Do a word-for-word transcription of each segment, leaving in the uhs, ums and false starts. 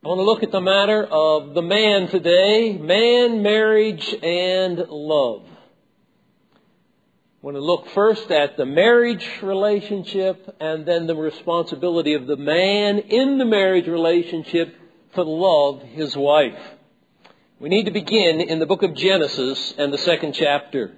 I want to look at the matter of the man today, man, marriage, and love. I want to look first at the marriage relationship and then the responsibility of the man in the marriage relationship to love his wife. We need to begin in the book of Genesis and the second chapter.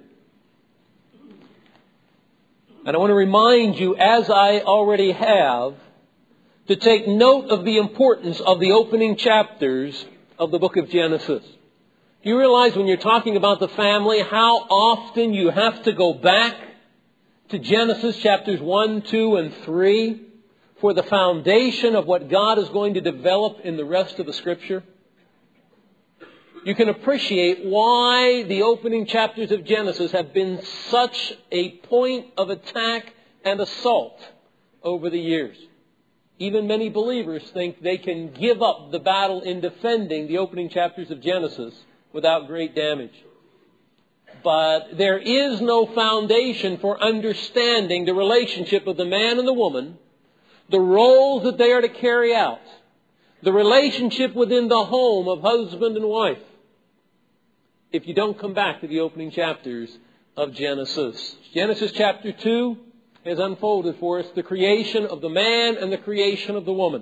And I want to remind you, as I already have, to take note of the importance of the opening chapters of the book of Genesis. Do you realize when you're talking about the family how often you have to go back to Genesis chapters one, two, and three for the foundation of what God is going to develop in the rest of the Scripture? You can appreciate why the opening chapters of Genesis have been such a point of attack and assault over the years. Even many believers think they can give up the battle in defending the opening chapters of Genesis without great damage. But there is no foundation for understanding the relationship of the man and the woman, the roles that they are to carry out, the relationship within the home of husband and wife, if you don't come back to the opening chapters of Genesis. Genesis chapter two has unfolded for us the creation of the man and the creation of the woman.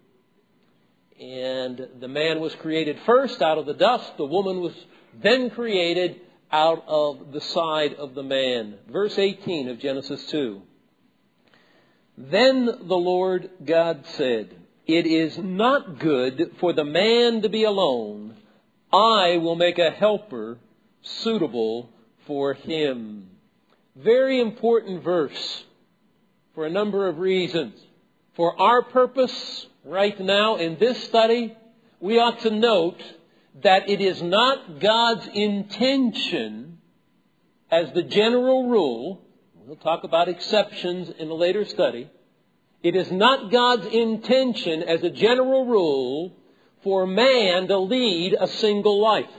And the man was created first out of the dust. The woman was then created out of the side of the man. Verse eighteen of Genesis two. Then the Lord God said, "It is not good for the man to be alone. I will make a helper suitable for him." Very important verse for a number of reasons. For our purpose right now in this study, we ought to note that it is not God's intention as the general rule. We'll talk about exceptions in a later study. It is not God's intention as a general rule for man to lead a single life.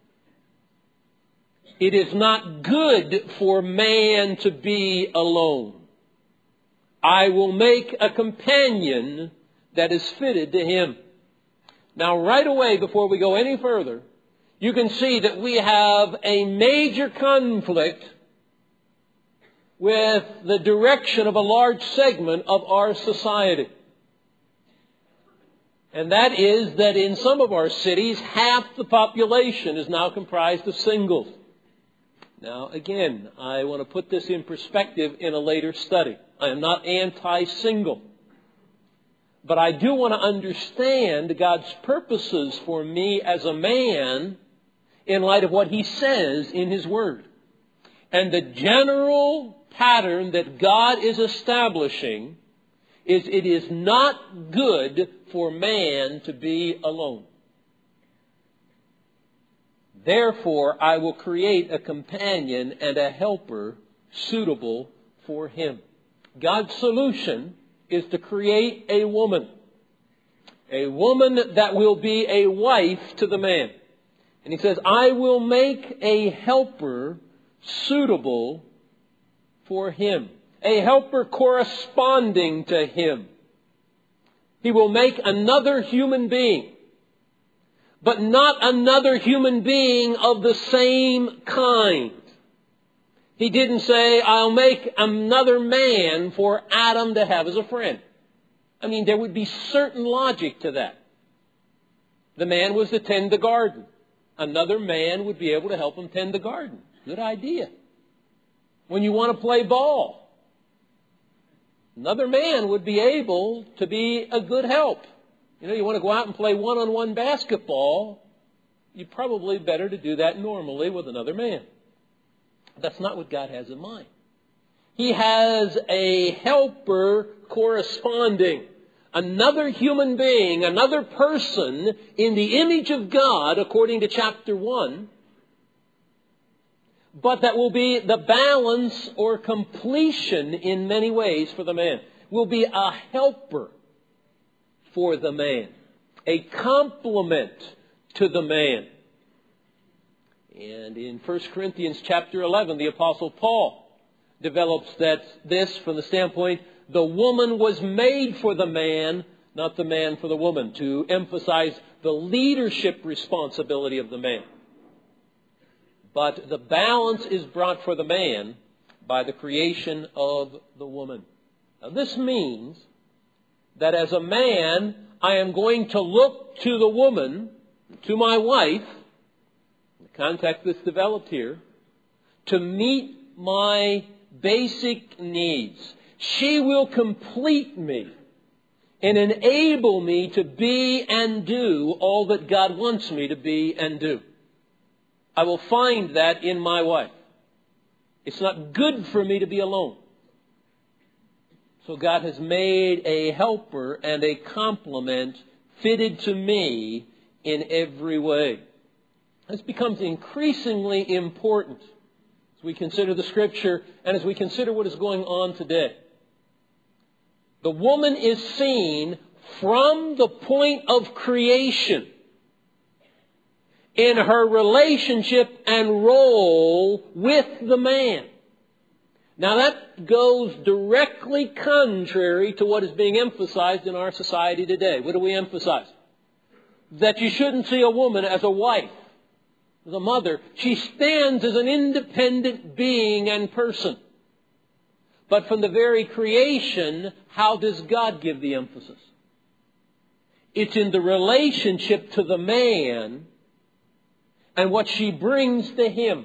It is not good for man to be alone. I will make a companion that is fitted to him. Now, right away, before we go any further, you can see that we have a major conflict with the direction of a large segment of our society. And that is that in some of our cities, half the population is now comprised of singles. Now, again, I want to put this in perspective in a later study. I am not anti-single. But I do want to understand God's purposes for me as a man in light of what He says in His Word. And the general pattern that God is establishing is it is not good for man to be alone. Therefore, I will create a companion and a helper suitable for him. God's solution is to create a woman. A woman that will be a wife to the man. And He says, I will make a helper suitable for him. A helper corresponding to him. He will make another human being. But not another human being of the same kind. He didn't say, I'll make another man for Adam to have as a friend. I mean, there would be certain logic to that. The man was to tend the garden. Another man would be able to help him tend the garden. Good idea. When you want to play ball, another man would be able to be a good help. You know, you want to go out and play one-on-one basketball, you probably better to do that normally with another man. That's not what God has in mind. He has a helper corresponding. Another human being, another person in the image of God, according to chapter one, but that will be the balance or completion in many ways for the man. Will be a helper for the man. A complement to the man. And in First Corinthians chapter eleven, the Apostle Paul develops that this from the standpoint, the woman was made for the man, not the man for the woman, to emphasize the leadership responsibility of the man. But the balance is brought for the man by the creation of the woman. Now, this means that as a man, I am going to look to the woman, to my wife, the context that's developed here, to meet my basic needs. She will complete me and enable me to be and do all that God wants me to be and do. I will find that in my wife. It's not good for me to be alone. So God has made a helper and a complement fitted to me in every way. This becomes increasingly important as we consider the Scripture and as we consider what is going on today. The woman is seen from the point of creation in her relationship and role with the man. Now that goes directly contrary to what is being emphasized in our society today. What do we emphasize? That you shouldn't see a woman as a wife, as a mother. She stands as an independent being and person. But from the very creation, how does God give the emphasis? It's in the relationship to the man and what she brings to him.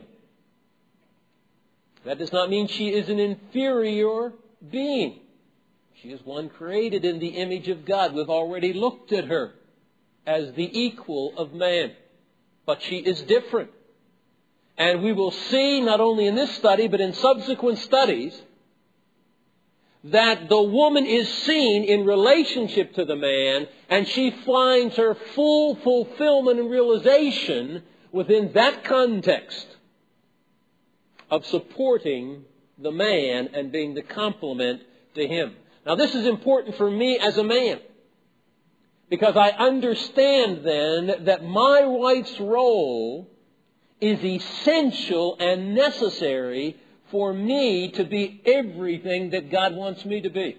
That does not mean she is an inferior being. She is one created in the image of God. We've already looked at her as the equal of man. But she is different. And we will see, not only in this study, but in subsequent studies, that the woman is seen in relationship to the man, and she finds her full fulfillment and realization within that context of supporting the man and being the complement to him. Now, this is important for me as a man, because I understand then that my wife's role is essential and necessary for me to be everything that God wants me to be.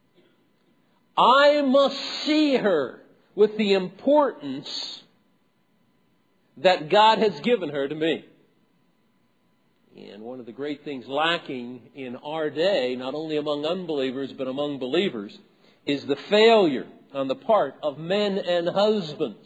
I must see her with the importance that God has given her to me. And one of the great things lacking in our day, not only among unbelievers but among believers, is the failure on the part of men and husbands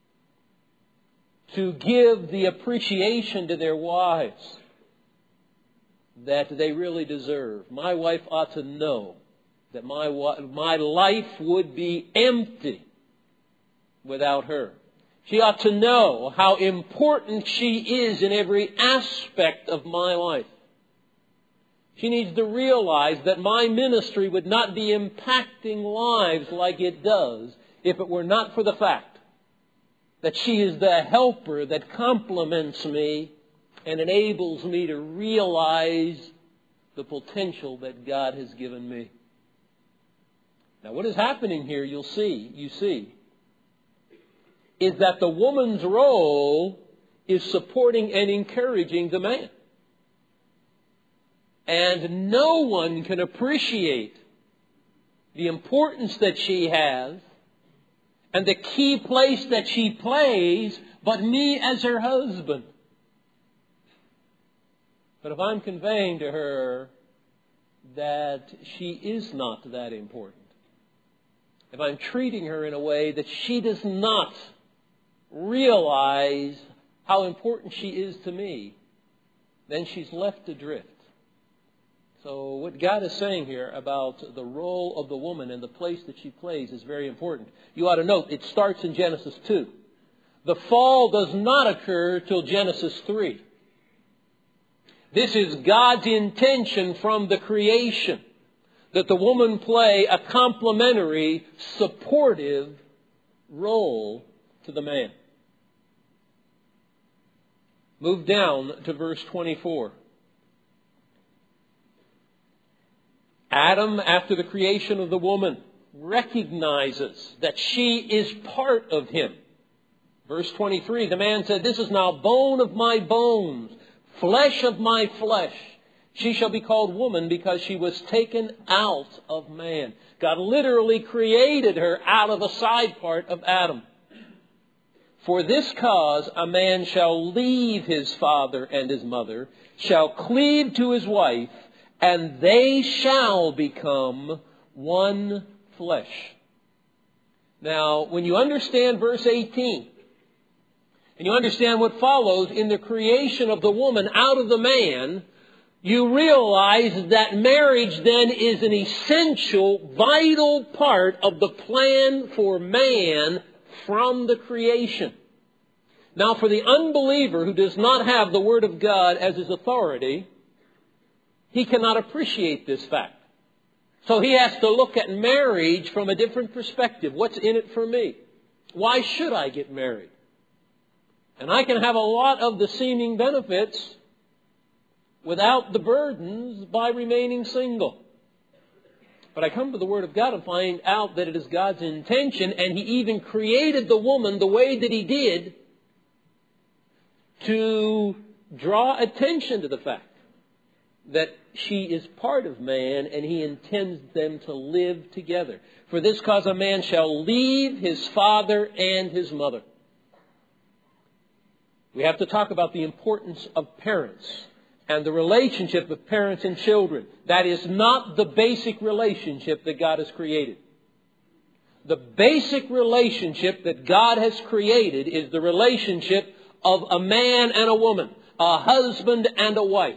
to give the appreciation to their wives that they really deserve. My wife ought to know that my my life would be empty without her. She ought to know how important she is in every aspect of my life. She needs to realize that my ministry would not be impacting lives like it does if it were not for the fact that she is the helper that complements me and enables me to realize the potential that God has given me. Now, what is happening here, you'll see, you see, is that the woman's role is supporting and encouraging the man. And no one can appreciate the importance that she has and the key place that she plays but me as her husband. But if I'm conveying to her that she is not that important, if I'm treating her in a way that she does not realize how important she is to me, then she's left adrift. So what God is saying here about the role of the woman and the place that she plays is very important. You ought to note, it starts in Genesis two. The fall does not occur till Genesis three. This is God's intention from the creation, that the woman play a complementary, supportive role to the man. Move down to verse twenty-four. Adam, after the creation of the woman, recognizes that she is part of him. Verse twenty-three, the man said, "This is now bone of my bones, flesh of my flesh. She shall be called woman because she was taken out of man. God literally created her out of a side part of Adam. For this cause a man shall leave his father and his mother, shall cleave to his wife, and they shall become one flesh. Now, when you understand verse eighteen, and you understand what follows in the creation of the woman out of the man, you realize that marriage then is an essential, vital part of the plan for man from the creation. Now, for the unbeliever who does not have the Word of God as his authority, he cannot appreciate this fact. So he has to look at marriage from a different perspective. What's in it for me? Why should I get married? And I can have a lot of the seeming benefits without the burdens by remaining single. But I come to the Word of God and find out that it is God's intention, and He even created the woman the way that He did to draw attention to the fact that she is part of man, and He intends them to live together. For this cause a man shall leave his father and his mother. We have to talk about the importance of parents and the relationship of parents and children. That is not the basic relationship that God has created. The basic relationship that God has created is the relationship of a man and a woman, a husband and a wife.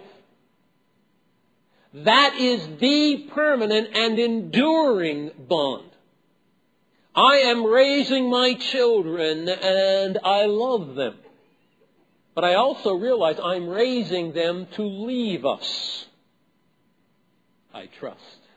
That is the permanent and enduring bond. I am raising my children and I love them. But I also realize I'm raising them to leave us. I trust.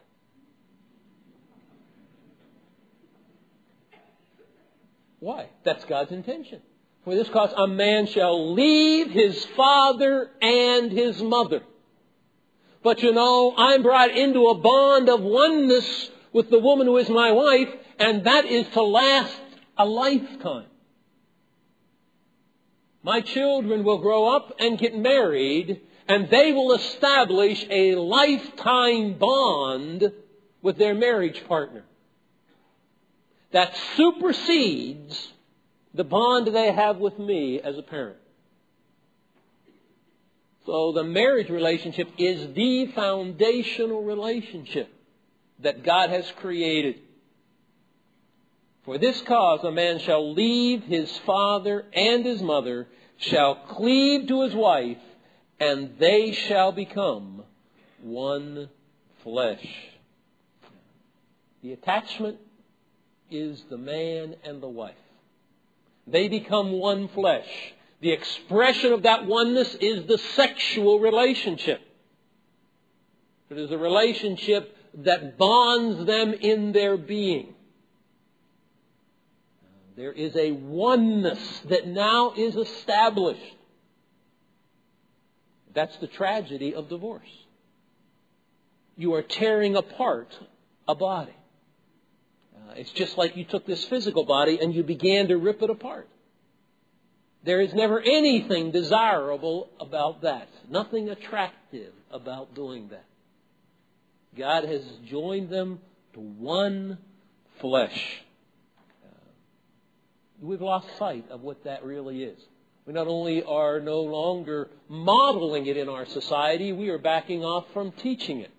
Why? That's God's intention. For this cause a man shall leave his father and his mother. But you know, I'm brought into a bond of oneness with the woman who is my wife, and that is to last a lifetime. My children will grow up and get married, and they will establish a lifetime bond with their marriage partner that supersedes the bond they have with me as a parent. So the marriage relationship is the foundational relationship that God has created. For this cause a man shall leave his father and his mother, shall cleave to his wife, and they shall become one flesh. The attachment is the man and the wife. They become one flesh. The expression of that oneness is the sexual relationship. It is a relationship that bonds them in their being. There is a oneness that now is established. That's the tragedy of divorce. You are tearing apart a body. Uh, it's just like you took this physical body and you began to rip it apart. There is never anything desirable about that. Nothing attractive about doing that. God has joined them to one flesh. We've lost sight of what that really is. We not only are no longer modeling it in our society, we are backing off from teaching it.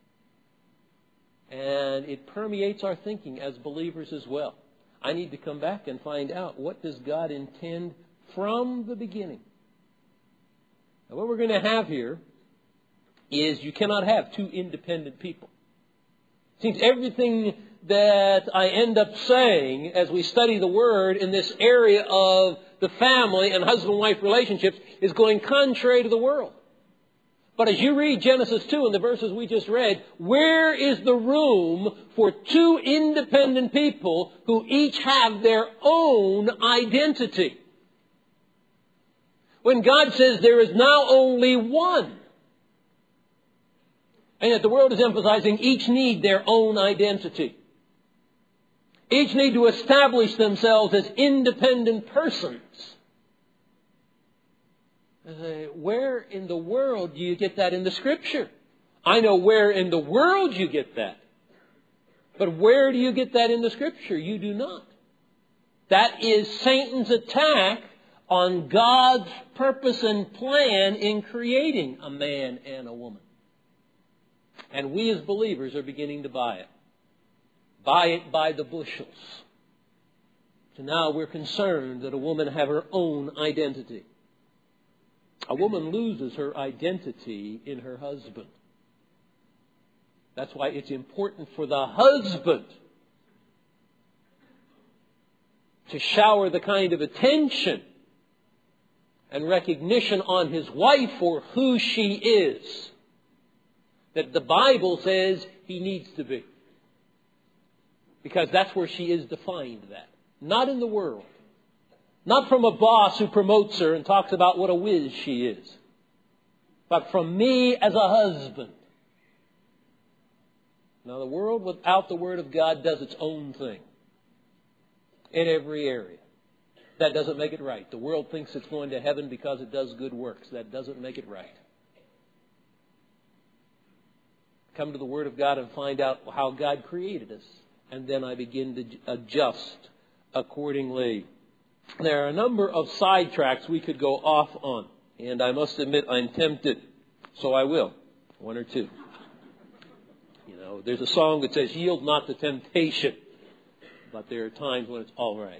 And it permeates our thinking as believers as well. I need to come back and find out, what does God intend from the beginning? Now, what we're going to have here is you cannot have two independent people. It seems everything that I end up saying as we study the Word in this area of the family and husband-wife relationships is going contrary to the world. But as you read Genesis two and the verses we just read, where is the room for two independent people who each have their own identity? When God says there is now only one, and yet the world is emphasizing each need their own identity. Each need to establish themselves as independent persons. Uh, where in the world do you get that in the Scripture? I know where in the world you get that. But where do you get that in the Scripture? You do not. That is Satan's attack on God's purpose and plan in creating a man and a woman. And we as believers are beginning to buy it. Buy it by the bushels. So now we're concerned that a woman have her own identity. A woman loses her identity in her husband. That's why it's important for the husband to shower the kind of attention and recognition on his wife for who she is that the Bible says he needs to be. Because that's where she is defined that. Not in the world. Not from a boss who promotes her and talks about what a whiz she is. But from me as a husband. Now the world without the Word of God does its own thing. In every area. That doesn't make it right. The world thinks it's going to heaven because it does good works. That doesn't make it right. Come to the Word of God and find out how God created us. And then I begin to adjust accordingly. There are a number of sidetracks we could go off on. And I must admit I'm tempted. So I will. One or two. You know, there's a song that says, yield not to temptation. But there are times when it's all right.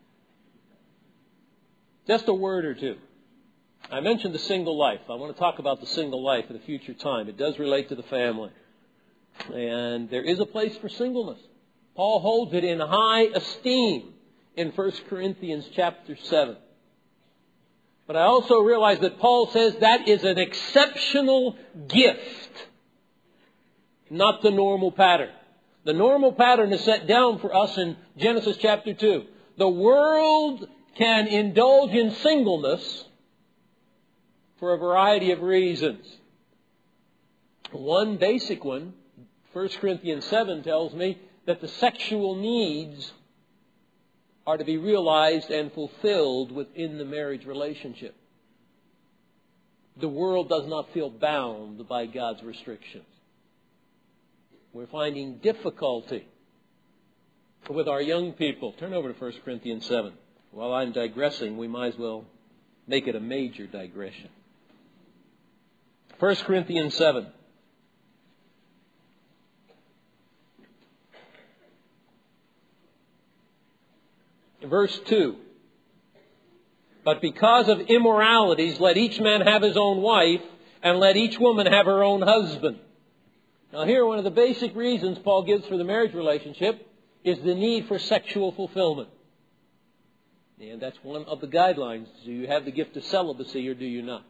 Just a word or two. I mentioned the single life. I want to talk about the single life at a future time. It does relate to the family. And there is a place for singleness. Paul holds it in high esteem in First Corinthians chapter seven. But I also realize that Paul says that is an exceptional gift, not the normal pattern. The normal pattern is set down for us in Genesis chapter two. The world can indulge in singleness for a variety of reasons. One basic one, First Corinthians seven tells me that the sexual needs are to be realized and fulfilled within the marriage relationship. The world does not feel bound by God's restrictions. We're finding difficulty with our young people. Turn over to First Corinthians seven. While I'm digressing, we might as well make it a major digression. First Corinthians seven. Verse two. But because of immoralities, let each man have his own wife, and let each woman have her own husband. Now here, one of the basic reasons Paul gives for the marriage relationship is the need for sexual fulfillment. And that's one of the guidelines. Do you have the gift of celibacy or do you not?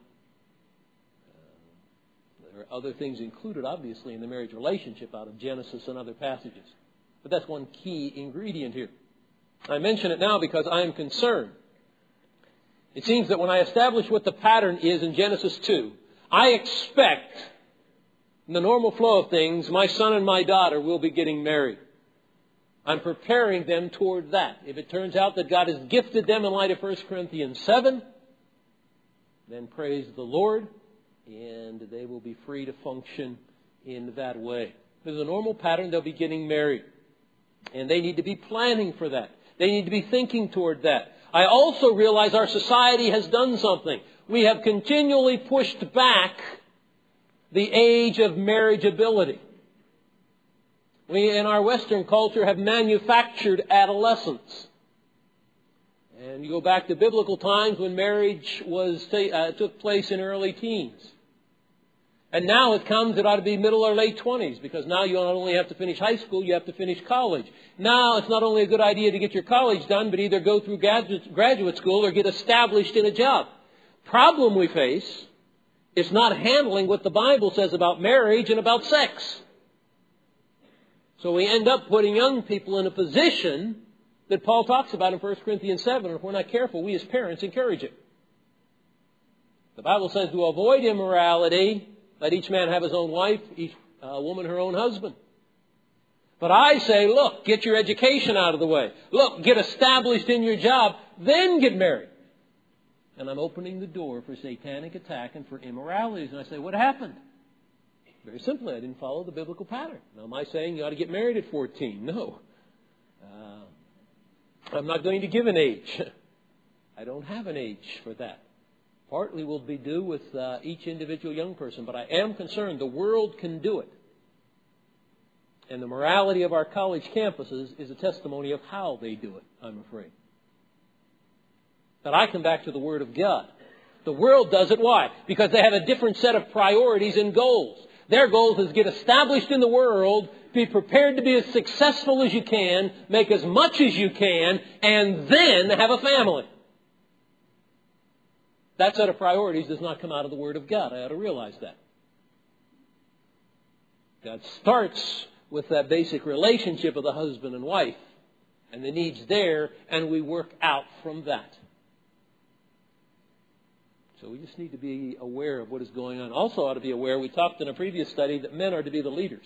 Uh, there are other things included, obviously, in the marriage relationship out of Genesis and other passages. But that's one key ingredient here. I mention it now because I am concerned. It seems that when I establish what the pattern is in Genesis two, I expect, in the normal flow of things, my son and my daughter will be getting married. I'm preparing them toward that. If it turns out that God has gifted them in light of First Corinthians seven, then praise the Lord, and they will be free to function in that way. There's a normal pattern, they'll be getting married. And they need to be planning for that. They need to be thinking toward that. I also realize our society has done something. We have continually pushed back the age of marriageability. We, in our Western culture, have manufactured adolescence. And you go back to biblical times when marriage was uh, took place in early teens. And now it comes, it ought to be middle or late twenties, because now you not only have to finish high school, you have to finish college. Now it's not only a good idea to get your college done, but either go through graduate school or get established in a job. Problem we face is not handling what the Bible says about marriage and about sex. So we end up putting young people in a position that Paul talks about in First Corinthians seven, and if we're not careful, we as parents encourage it. The Bible says to avoid immorality, let each man have his own wife, each uh, woman her own husband. But I say, look, get your education out of the way. Look, get established in your job, then get married. and I'm opening the door for satanic attack and for immoralities. And I say, what happened? Very simply, I didn't follow the biblical pattern. Now, am I saying you ought to get married at fourteen? No. Uh, I'm not going to give an age. I don't have an age for that. Partly will be due with uh, each individual young person, but I am concerned the world can do it. And the morality of our college campuses is a testimony of how they do it, I'm afraid. But I come back to the Word of God. The world does it. Why? Because they have a different set of priorities and goals. Their goal is to get established in the world, be prepared to be as successful as you can, make as much as you can, and then have a family. That set of priorities does not come out of the Word of God. I ought to realize that. God starts with that basic relationship of the husband and wife and the needs there, and we work out from that. So we just need to be aware of what is going on. Also ought to be aware, we talked in a previous study, that men are to be the leaders.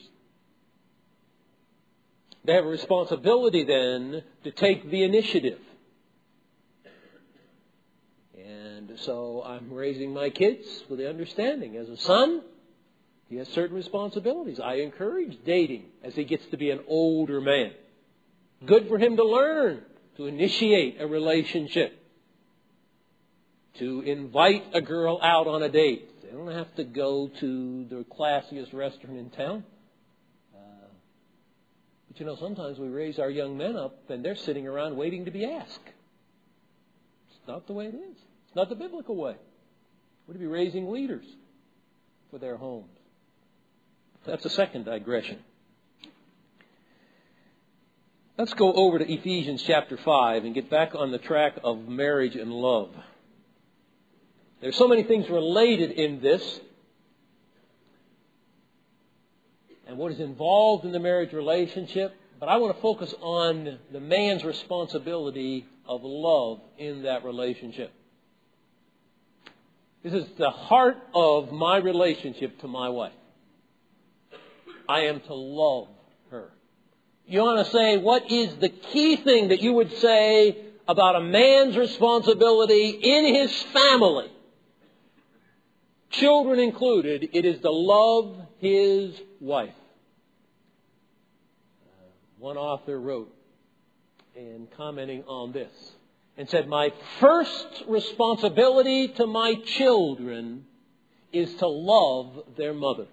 They have a responsibility then to take the initiative. And so I'm raising my kids with the understanding. As a son, he has certain responsibilities. I encourage dating as he gets to be an older man. Good for him to learn to initiate a relationship. To invite a girl out on a date. They don't have to go to the classiest restaurant in town. Uh, but you know, sometimes we raise our young men up and they're sitting around waiting to be asked. It's not the way it is. It's not the biblical way. We're to be raising leaders for their homes. That's a second digression. Let's go over to Ephesians chapter five and get back on the track of marriage and love. There's so many things related in this. And what is involved in the marriage relationship. But I want to focus on the man's responsibility of love in that relationship. This is the heart of my relationship to my wife. I am to love her. You want to say, what is the key thing that you would say about a man's responsibility in his family? Children included, it is to love his wife. Uh, one author wrote in commenting on this and said, my first responsibility to my children is to love their mother.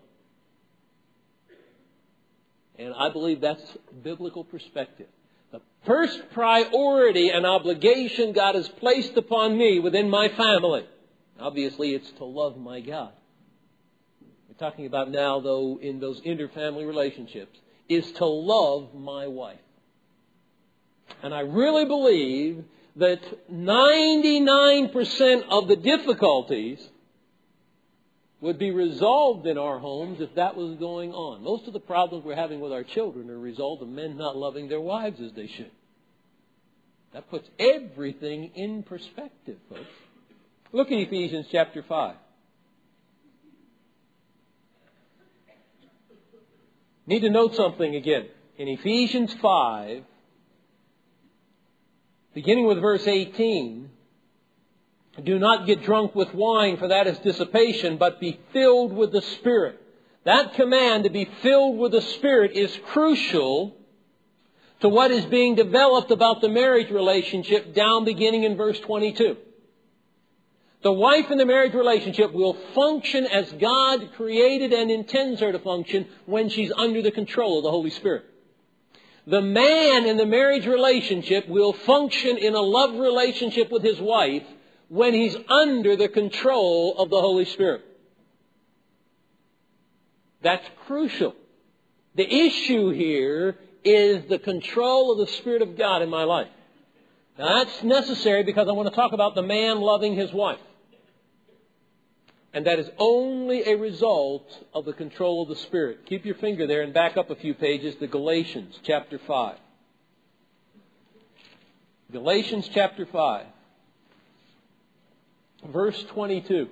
And I believe that's biblical perspective. The first priority and obligation God has placed upon me within my family, obviously, it's to love my God. We're talking about now, though, in those interfamily relationships, is to love my wife. And I really believe that ninety-nine percent of the difficulties would be resolved in our homes if that was going on. Most of the problems we're having with our children are a result of men not loving their wives as they should. That puts everything in perspective, folks. Look at Ephesians chapter five. Need to note something again. In Ephesians five, beginning with verse eighteen, do not get drunk with wine, for that is dissipation, but be filled with the Spirit. That command to be filled with the Spirit is crucial to what is being developed about the marriage relationship down beginning in verse twenty-two. The wife in the marriage relationship will function as God created and intends her to function when she's under the control of the Holy Spirit. The man in the marriage relationship will function in a love relationship with his wife when he's under the control of the Holy Spirit. That's crucial. The issue here is the control of the Spirit of God in my life. Now that's necessary because I want to talk about the man loving his wife. And that is only a result of the control of the Spirit. Keep your finger there and back up a few pages to Galatians chapter five. Galatians chapter five. Verse twenty-two.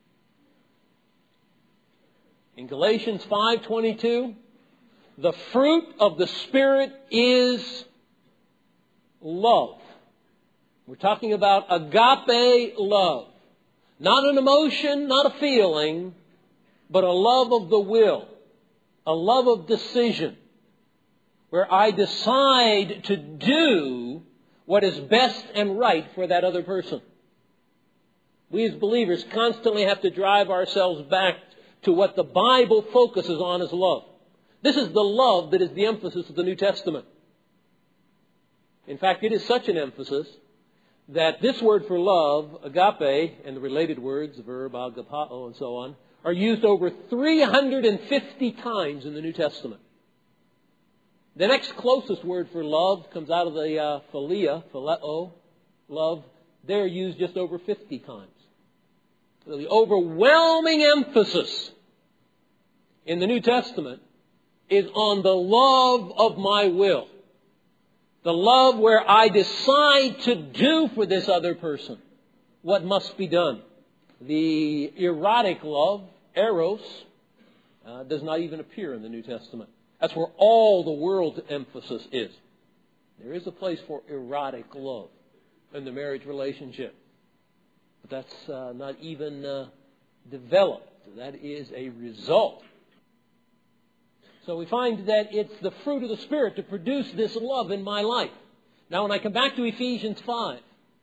In Galatians five twenty-two, the fruit of the Spirit is love. We're talking about agape love. Not an emotion, not a feeling, but a love of the will, a love of decision, where I decide to do what is best and right for that other person. We as believers constantly have to drive ourselves back to what the Bible focuses on as love. This is the love that is the emphasis of the New Testament. In fact, it is such an emphasis that this word for love, agape, and the related words, verb, agapao, and so on, are used over three hundred fifty times in the New Testament. The next closest word for love comes out of the uh, philia, phileo, love. They're used just over fifty times. So the overwhelming emphasis in the New Testament is on the love of my will. The love where I decide to do for this other person what must be done. The erotic love, eros, uh, does not even appear in the New Testament. That's where all the world's emphasis is. There is a place for erotic love in the marriage relationship. But that's uh, not even uh, developed. That is a result. So we find that it's the fruit of the Spirit to produce this love in my life. Now when I come back to Ephesians five,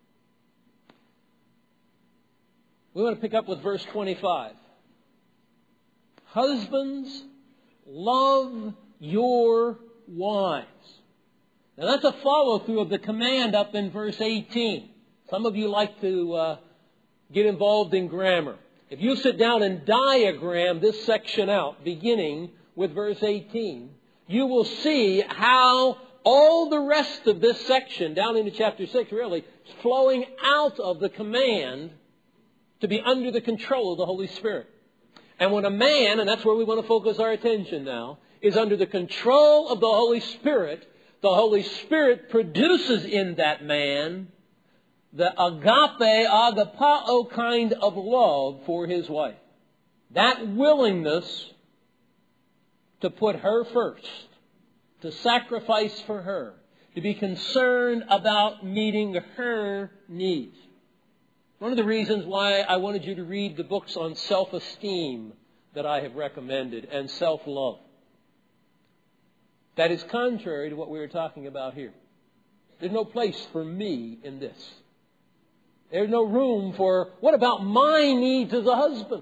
we want to pick up with verse twenty-five. Husbands, love your wives. Now that's a follow-through of the command up in verse eighteen. Some of you like to uh, get involved in grammar. If you sit down and diagram this section out, beginning with verse eighteen, you will see how all the rest of this section, down into chapter six really, is flowing out of the command to be under the control of the Holy Spirit. And when a man, and that's where we want to focus our attention now, is under the control of the Holy Spirit, the Holy Spirit produces in that man the agape, agapao kind of love for his wife. That willingness to put her first, to sacrifice for her, to be concerned about meeting her needs. One of the reasons why I wanted you to read the books on self-esteem that I have recommended and self-love. That is contrary to what we were talking about here. There's no place for me in this. There's no room for, what about my needs as a husband?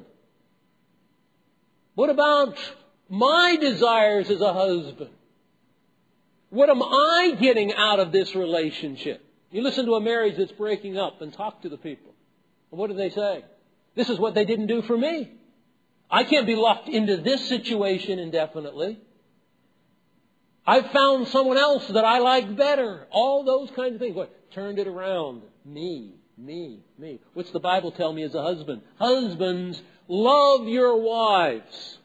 What about my desires as a husband? What am I getting out of this relationship? You listen to a marriage that's breaking up and talk to the people. What do they say? This is what they didn't do for me. I can't be locked into this situation indefinitely. I've found someone else that I like better. All those kinds of things. What? Turned it around. Me, me, me. What's the Bible tell me as a husband? Husbands, love your wives,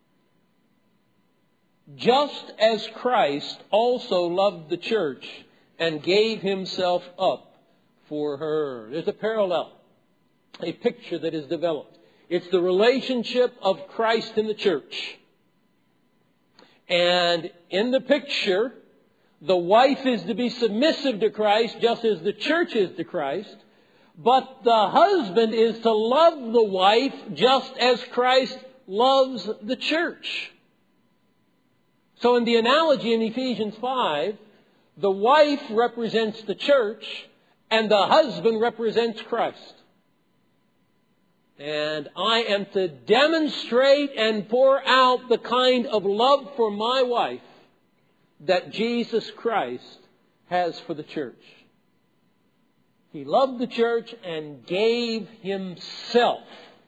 just as Christ also loved the church and gave himself up for her. There's a parallel, a picture that is developed. It's the relationship of Christ and the church. And in the picture, the wife is to be submissive to Christ just as the church is to Christ. But the husband is to love the wife just as Christ loves the church. So in the analogy in Ephesians five, the wife represents the church and the husband represents Christ. And I am to demonstrate and pour out the kind of love for my wife that Jesus Christ has for the church. He loved the church and gave himself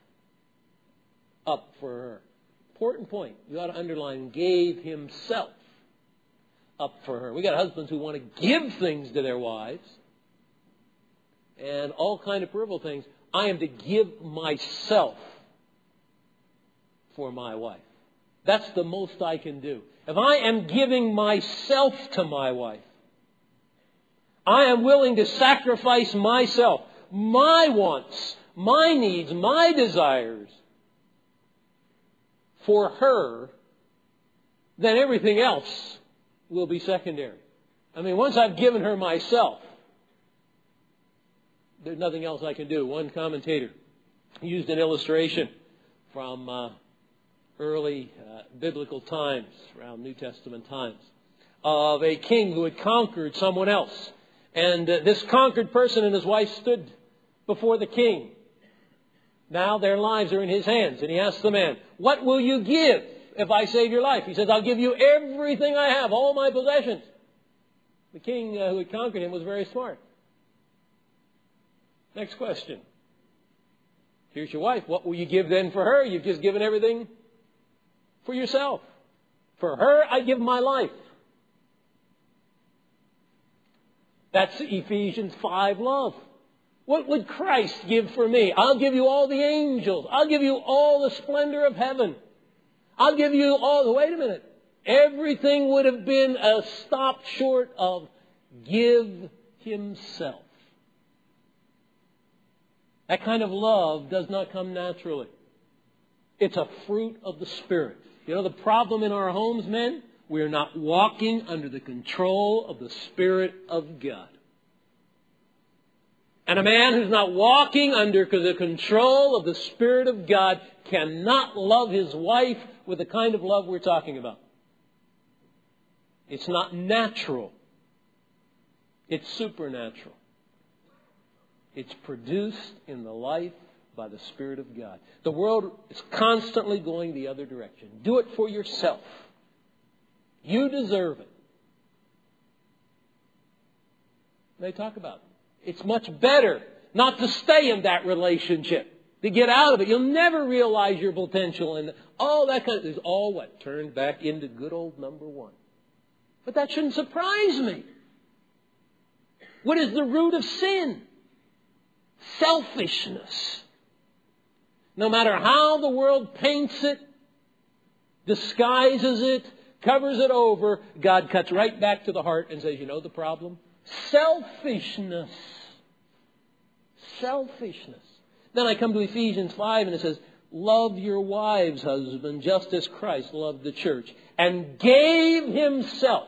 up for her. Important point. You ought to underline, gave himself up for her. We got husbands who want to give things to their wives and all kind of peripheral things. I am to give myself for my wife. That's the most I can do. If I am giving myself to my wife, I am willing to sacrifice myself, my wants, my needs, my desires for her, then everything else will be secondary. I mean, once I've given her myself, there's nothing else I can do. One commentator used an illustration from uh, early uh, biblical times, around New Testament times, of a king who had conquered someone else. And uh, this conquered person and his wife stood before the king. Now their lives are in his hands. And he asks the man, "What will you give if I save your life?" He says, "I'll give you everything I have, all my possessions." The king uh, who had conquered him was very smart. Next question. Here's your wife. What will you give then for her? You've just given everything for yourself. For her, I give my life. That's Ephesians five love. What would Christ give for me? I'll give you all the angels. I'll give you all the splendor of heaven. I'll give you all the... Wait a minute. Everything would have been a stop short of give himself. That kind of love does not come naturally. It's a fruit of the Spirit. You know the problem in our homes, men? We're not walking under the control of the Spirit of God. And a man who's not walking under the control of the Spirit of God cannot love his wife with the kind of love we're talking about. It's not natural. It's supernatural. It's produced in the life by the Spirit of God. The world is constantly going the other direction. Do it for yourself. You deserve it. They talk about it. It's much better not to stay in that relationship, to get out of it. You'll never realize your potential. And all that kind of... It's all what? Turned back into good old number one. But that shouldn't surprise me. What is the root of sin? Selfishness. No matter how the world paints it, disguises it, covers it over, God cuts right back to the heart and says, you know the problem? Selfishness. Selfishness. Then I come to Ephesians five and it says, love your wives, husband, just as Christ loved the church and gave himself.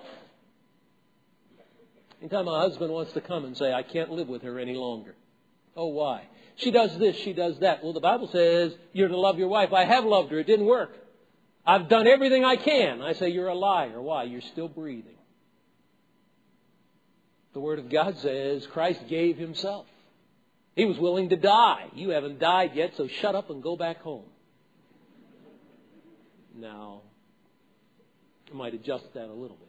Anytime a husband wants to come and say, I can't live with her any longer. Oh, why? She does this, she does that. Well, the Bible says you're to love your wife. I have loved her. It didn't work. I've done everything I can. I say you're a liar. Why? You're still breathing. The Word of God says Christ gave himself. He was willing to die. You haven't died yet, so shut up and go back home. Now, I might adjust that a little bit.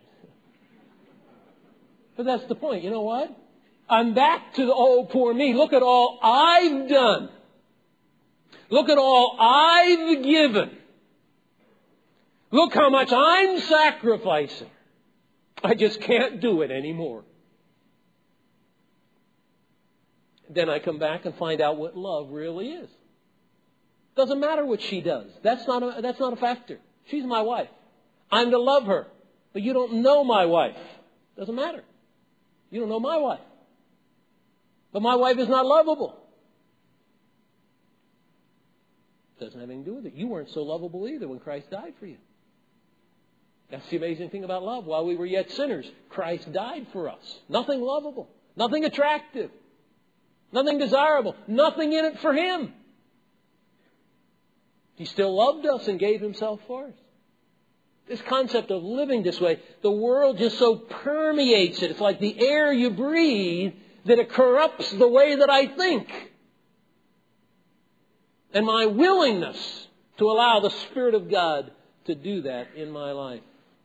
But that's the point. You know what? I'm back to the, oh, poor me. Look at all I've done. Look at all I've given. Look how much I'm sacrificing. I just can't do it anymore. Then I come back and find out what love really is. Doesn't matter what she does. That's not a, that's not a factor. She's my wife. I'm to love her. But you don't know my wife. Doesn't matter. You don't know my wife. But my wife is not lovable. Doesn't have anything to do with it. You weren't so lovable either when Christ died for you. That's the amazing thing about love. While we were yet sinners, Christ died for us. Nothing lovable. Nothing attractive. Nothing desirable. Nothing in it for him. He still loved us and gave himself for us. This concept of living this way, the world just so permeates it. It's like the air you breathe, that it corrupts the way that I think. And my willingness to allow the Spirit of God to do that in my life.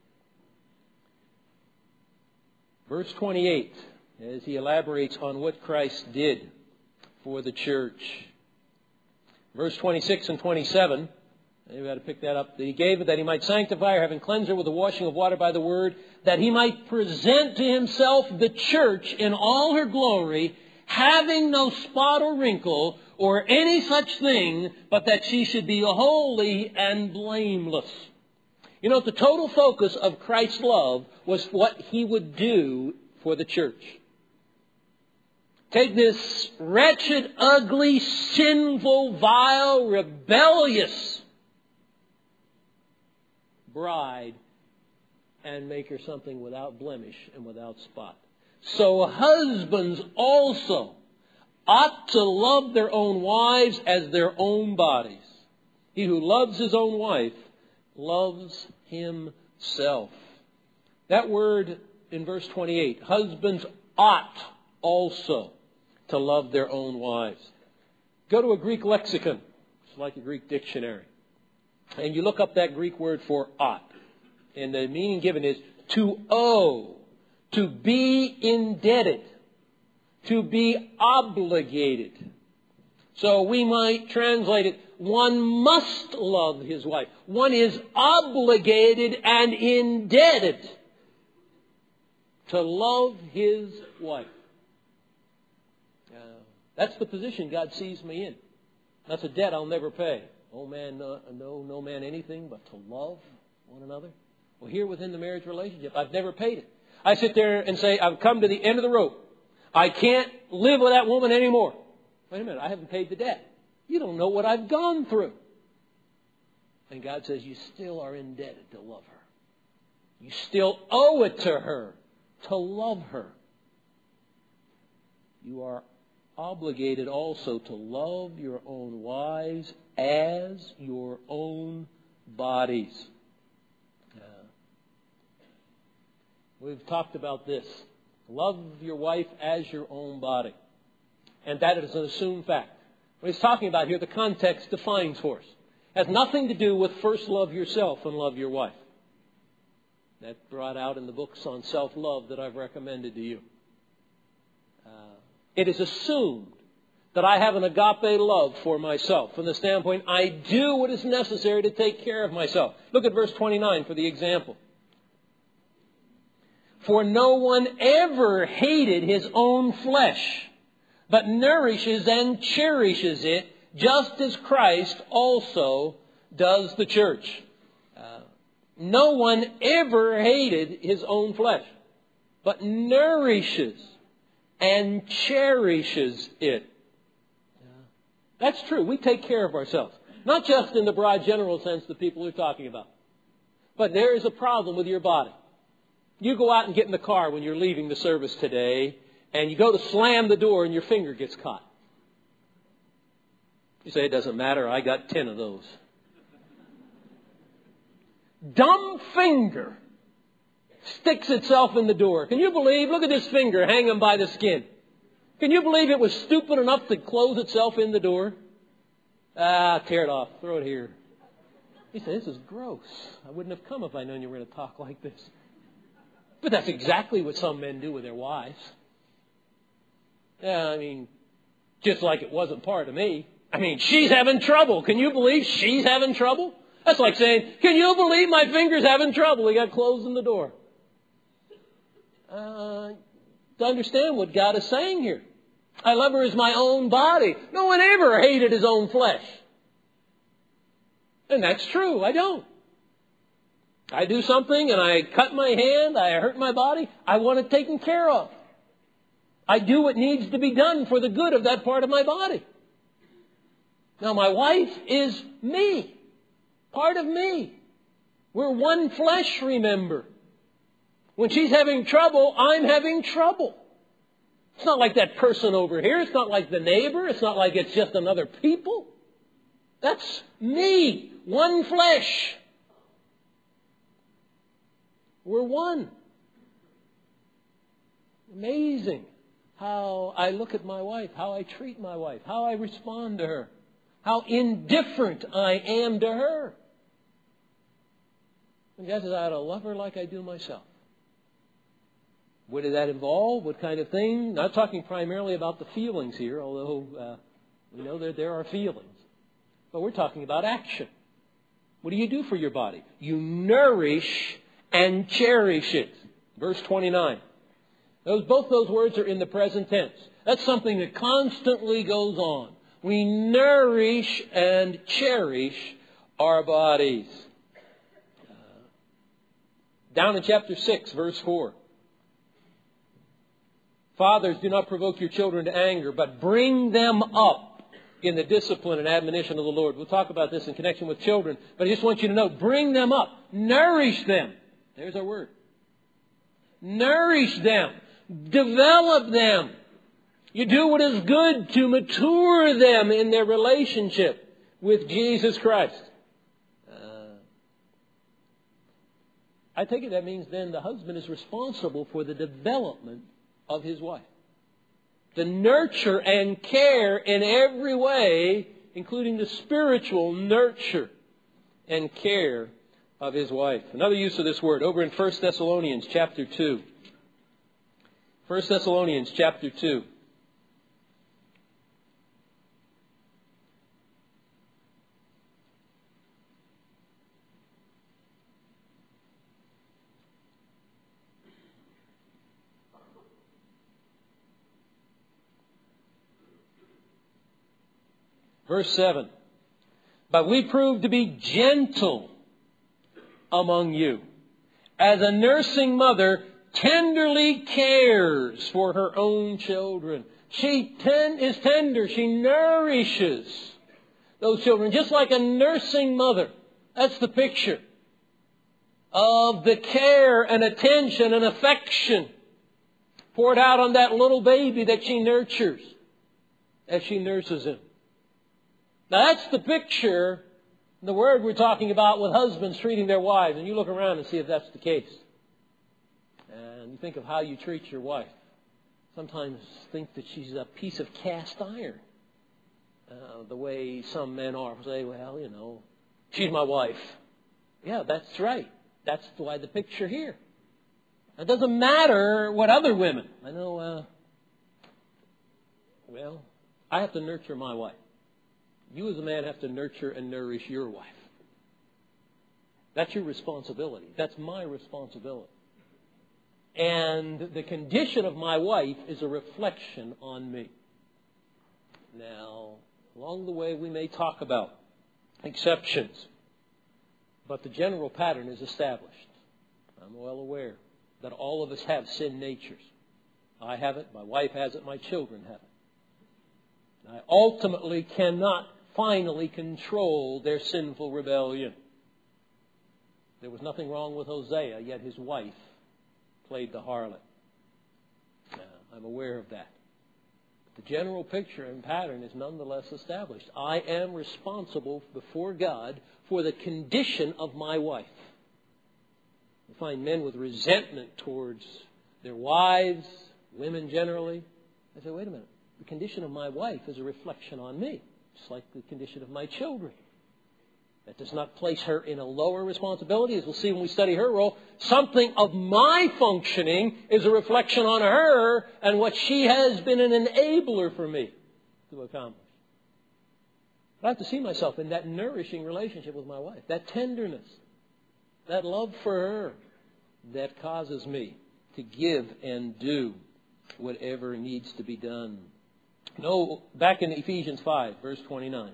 Verse twenty-eight, as he elaborates on what Christ did for the church. Verse twenty-six and twenty-seven, you've got to pick that up. That he gave it that he might sanctify her, having cleansed her with the washing of water by the word, that he might present to himself the church in all her glory, having no spot or wrinkle or any such thing, but that she should be holy and blameless. You know, the total focus of Christ's love was what he would do for the church. Take this wretched, ugly, sinful, vile, rebellious bride and make her something without blemish and without spot. So husbands also ought to love their own wives as their own bodies. He who loves his own wife loves himself. That word in verse twenty-eight, husbands ought also to love their own wives. Go to a Greek lexicon. It's like a Greek dictionary. And you look up that Greek word for ought. And the meaning given is to owe, to be indebted, to be obligated. So we might translate it, one must love his wife. One is obligated and indebted to love his wife. Uh, that's the position God sees me in. That's a debt I'll never pay. Oh man, no, no, no man anything but to love one another. Well, here within the marriage relationship, I've never paid it. I sit there and say, I've come to the end of the rope. I can't live with that woman anymore. Wait a minute, I haven't paid the debt. You don't know what I've gone through. And God says, you still are indebted to love her. You still owe it to her to love her. You are obligated also to love your own wives as your own bodies. Uh, we've talked about this. Love your wife as your own body. And that is an assumed fact. What he's talking about here, the context defines for us. It has nothing to do with first love yourself and love your wife. That's brought out in the books on self-love that I've recommended to you. Uh, it is assumed that I have an agape love for myself. From the standpoint, I do what is necessary to take care of myself. Look at verse twenty-nine for the example. For no one ever hated his own flesh, but nourishes and cherishes it, just as Christ also does the church. Uh, no one ever hated his own flesh, but nourishes and cherishes it. Uh, that's true. We take care of ourselves. Not just in the broad general sense that people are talking about. But there is a problem with your body. You go out and get in the car when you're leaving the service today, and you go to slam the door and your finger gets caught. You say, it doesn't matter, I got ten of those. Dumb finger sticks itself in the door. Can you believe? Look at this finger hanging by the skin. Can you believe it was stupid enough to close itself in the door? Ah, tear it off. Throw it here. He said, this is gross. I wouldn't have come if I'd known you were going to talk like this. But that's exactly what some men do with their wives. Yeah, I mean, just like it wasn't part of me. I mean, she's having trouble. Can you believe she's having trouble? That's like saying, can you believe my finger's having trouble? We got closing the door. Uh, to understand what God is saying here. I love her as my own body. No one ever hated his own flesh. And that's true. I don't. I do something and I cut my hand, I hurt my body, I want it taken care of. I do what needs to be done for the good of that part of my body. Now, my wife is me. Part of me. We're one flesh, remember. When she's having trouble, I'm having trouble. It's not like that person over here. It's not like the neighbor. It's not like it's just another people. That's me. One flesh. We're one. Amazing how I look at my wife, how I treat my wife, how I respond to her, how indifferent I am to her. And God says, I ought to love her like I do myself. What did that involve? What kind of thing? Not talking primarily about the feelings here, although uh, we know that there are feelings. But we're talking about action. What do you do for your body? You nourish and cherish it. Verse twenty-nine. Those, both those words are in the present tense. That's something that constantly goes on. We nourish and cherish our bodies. Uh, down in chapter six, verse four. Fathers, do not provoke your children to anger, but bring them up in the discipline and admonition of the Lord. We'll talk about this in connection with children, but I just want you to know, bring them up. Nourish them. There's our word. Nourish them. Develop them. You do what is good to mature them in their relationship with Jesus Christ. Uh, I take it that means then the husband is responsible for the development of his wife. The nurture and care in every way, including the spiritual nurture and care of his wife. Another use of this word over in First Thessalonians chapter two. First Thessalonians chapter two. Verse seven. But we prove to be gentle among you, as a nursing mother tenderly cares for her own children. She ten- is tender. She nourishes those children, just like a nursing mother. That's the picture of the care and attention and affection poured out on that little baby that she nurtures as she nurses him. Now that's the picture, the word we're talking about with husbands treating their wives. And you look around and see if that's the case. And you think of how you treat your wife. Sometimes think that she's a piece of cast iron. Uh, the way some men are. Say, well, you know, she's my wife. Yeah, that's right. That's why the picture here. It doesn't matter what other women. I know, uh, well, I have to nurture my wife. You as a man have to nurture and nourish your wife. That's your responsibility. That's my responsibility. And the condition of my wife is a reflection on me. Now, along the way we may talk about exceptions, but the general pattern is established. I'm well aware that all of us have sin natures. I have it, my wife has it, my children have it. I ultimately cannot finally control their sinful rebellion. There was nothing wrong with Hosea, yet his wife played the harlot. Now, I'm aware of that. But the general picture and pattern is nonetheless established. I am responsible before God for the condition of my wife. You find men with resentment towards their wives, women generally. I say, wait a minute. The condition of my wife is a reflection on me. Just like the condition of my children. That does not place her in a lower responsibility. As we'll see when we study her role, something of my functioning is a reflection on her and what she has been an enabler for me to accomplish. But I have to see myself in that nourishing relationship with my wife. That tenderness. That love for her that causes me to give and do whatever needs to be done. No, back in Ephesians five, verse twenty-nine.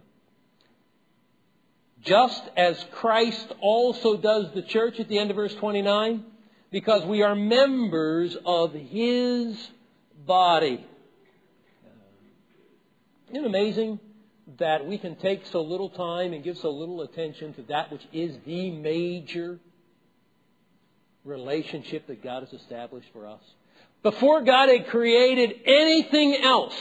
Just as Christ also does the church at the end of verse twenty-nine, because we are members of His body. Isn't it amazing that we can take so little time and give so little attention to that which is the major relationship that God has established for us? Before God had created anything else,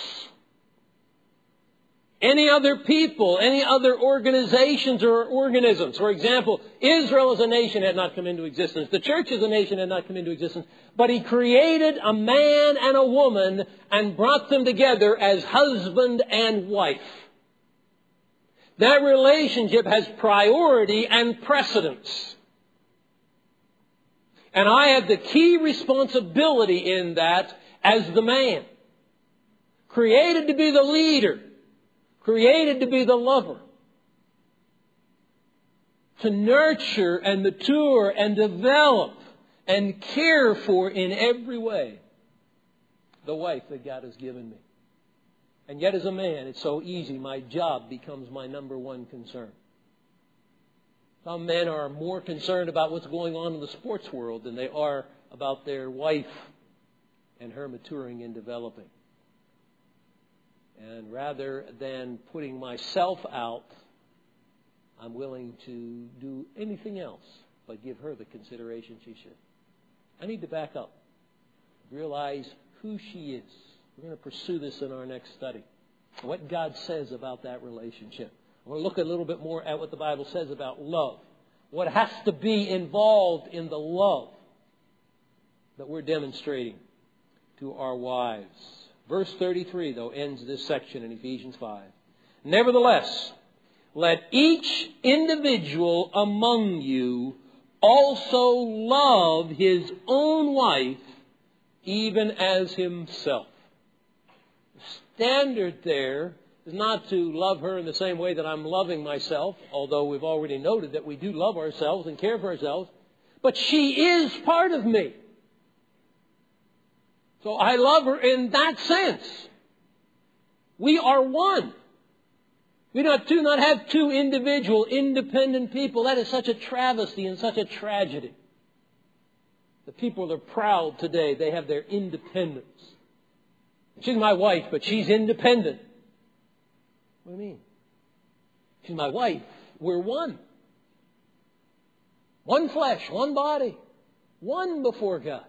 any other people, any other organizations or organisms. For example, Israel as a nation had not come into existence. The church as a nation had not come into existence. But He created a man and a woman and brought them together as husband and wife. That relationship has priority and precedence. And I have the key responsibility in that as the man. Created to be the leader. Created to be the lover. To nurture and mature and develop and care for in every way the wife that God has given me. And yet as a man, it's so easy. My job becomes my number one concern. Some men are more concerned about what's going on in the sports world than they are about their wife and her maturing and developing. And rather than putting myself out, I'm willing to do anything else but give her the consideration she should. I need to back up. Realize who she is We're going to pursue this in our next study. What God says about that relationship. We'll look a little bit more at what the Bible says about love. What has to be involved in the love that we're demonstrating to our wives. Verse thirty-three, though, ends this section in Ephesians five. Nevertheless, let each individual among you also love his own wife, even as himself. The standard there is not to love her in the same way that I'm loving myself, although we've already noted that we do love ourselves and care for ourselves, but she is part of me. So I love her in that sense. We are one. We not, do not have two individual, independent people. That is such a travesty and such a tragedy. The people are proud today. They have their independence. She's my wife, but she's independent. What do you mean? She's my wife. We're one. One flesh, one body. One before God.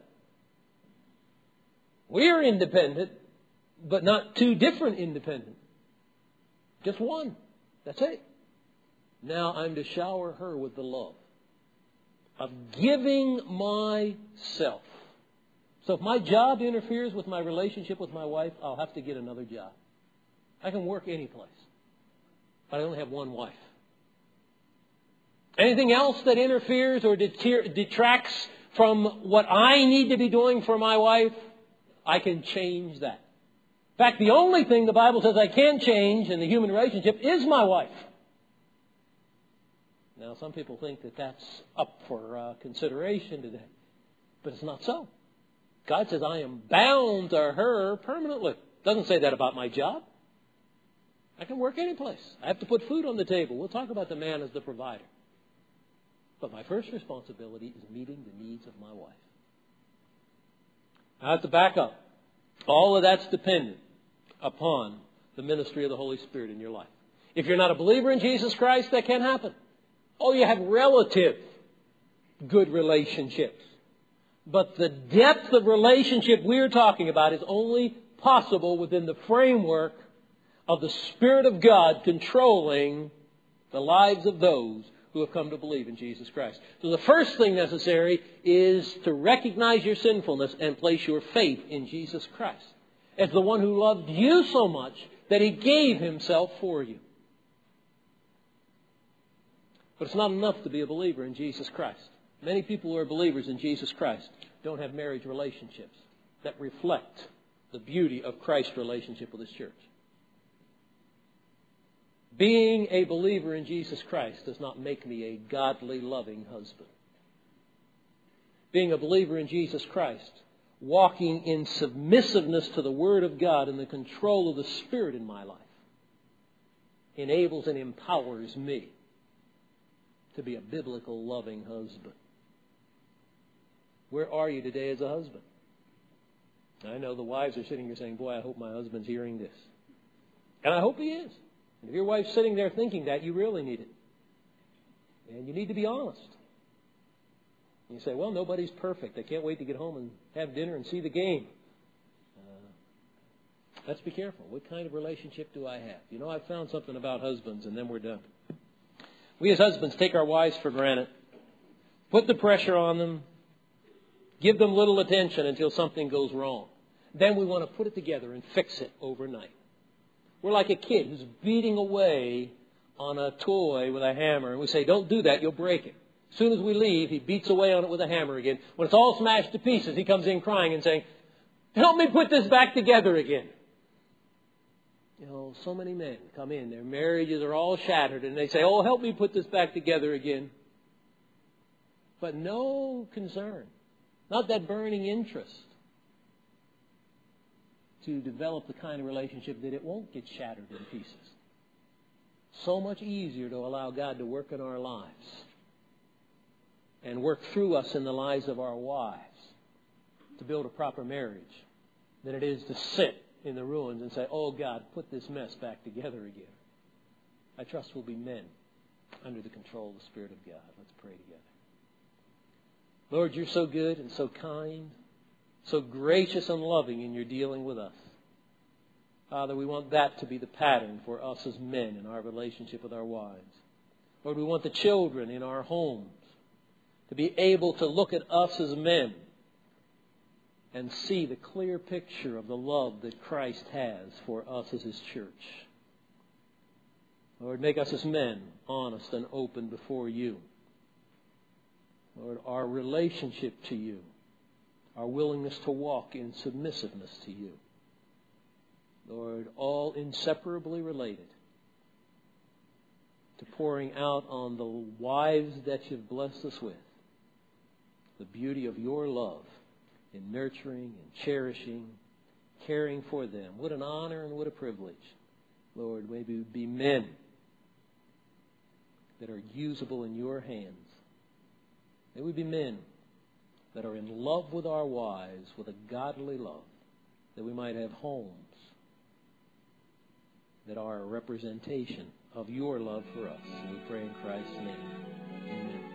We're independent, but not two different independent. Just one. That's it. Now I'm to shower her with the love of giving myself. So if my job interferes with my relationship with my wife, I'll have to get another job. I can work any place, but I only have one wife. Anything else that interferes or detracts from what I need to be doing for my wife, I can change that. In fact, the only thing the Bible says I can change in the human relationship is my wife. Now, some people think that that's up for uh, consideration today, but it's not so. God says I am bound to her permanently. It doesn't say that about my job. I can work any place. I have to put food on the table. We'll talk about the man as the provider. But my first responsibility is meeting the needs of my wife. I have to back up. All of that's dependent upon the ministry of the Holy Spirit in your life. If you're not a believer in Jesus Christ, that can't happen. Oh, you have relative good relationships. But the depth of relationship we're talking about is only possible within the framework of the Spirit of God controlling the lives of those who have come to believe in Jesus Christ. So the first thing necessary is to recognize your sinfulness and place your faith in Jesus Christ as the one who loved you so much that He gave Himself for you. But it's not enough to be a believer in Jesus Christ. Many people who are believers in Jesus Christ don't have marriage relationships that reflect the beauty of Christ's relationship with His church. Being a believer in Jesus Christ does not make me a godly, loving husband. Being a believer in Jesus Christ, walking in submissiveness to the Word of God and the control of the Spirit in my life, enables and empowers me to be a biblical, loving husband. Where are you today as a husband? I know the wives are sitting here saying, boy, I hope my husband's hearing this. And I hope he is. And if your wife's sitting there thinking that, you really need it. And you need to be honest. You say, well, nobody's perfect. I can't wait to get home and have dinner and see the game. Uh, let's be careful. What kind of relationship do I have? You know, I've found something about husbands, and then we're done. We as husbands take our wives for granted. Put the pressure on them. Give them little attention until something goes wrong. Then we want to put it together and fix it overnight. We're like a kid who's beating away on a toy with a hammer. And we say, don't do that, you'll break it. As soon as we leave, he beats away on it with a hammer again. When it's all smashed to pieces, he comes in crying and saying, help me put this back together again. You know, so many men come in, their marriages are all shattered, and they say, oh, help me put this back together again. But no concern, not that burning interest to develop the kind of relationship that it won't get shattered in pieces. So much easier to allow God to work in our lives and work through us in the lives of our wives to build a proper marriage than it is to sit in the ruins and say, oh, God, put this mess back together again. I trust we'll be men under the control of the Spirit of God. Let's pray together. Lord, you're so good and so kind, so gracious and loving in your dealing with us. Father, we want that to be the pattern for us as men in our relationship with our wives. Lord, we want the children in our homes to be able to look at us as men and see the clear picture of the love that Christ has for us as His church. Lord, make us as men honest and open before You. Lord, our relationship to You, our willingness to walk in submissiveness to You, Lord, all inseparably related to pouring out on the wives that You've blessed us with the beauty of Your love in nurturing and cherishing, caring for them. What an honor and what a privilege. Lord, may we be men that are usable in Your hands. May we be men that are in love with our wives with a godly love, that we might have homes that are a representation of Your love for us. And we pray in Christ's name. Amen.